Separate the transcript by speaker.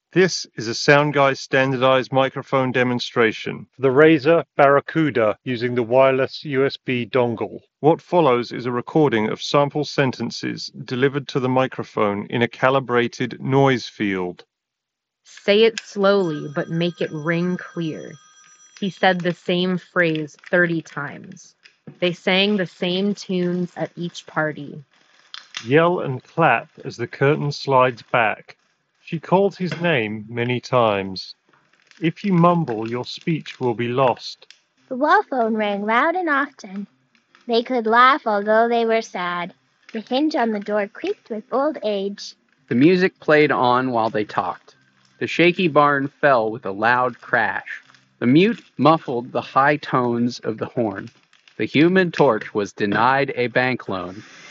Speaker 1: This is a SoundGuy standardized microphone demonstration for the Razer Barracuda using the wireless USB dongle. What follows is a recording of sample sentences delivered to the microphone in a calibrated noise field.
Speaker 2: Say it slowly, but make it ring clear. He said the same phrase 30 times. They sang the same tunes at each party.
Speaker 1: Yell and clap as the curtain slides back. She called his name many times. If you mumble, your speech will be lost.
Speaker 3: The wall phone rang loud and often. They could laugh although they were sad. The hinge on the door creaked with old age.
Speaker 4: The music played on while they talked. The shaky barn fell with a loud crash. The mute muffled the high tones of the horn. The Human Torch was denied a bank loan.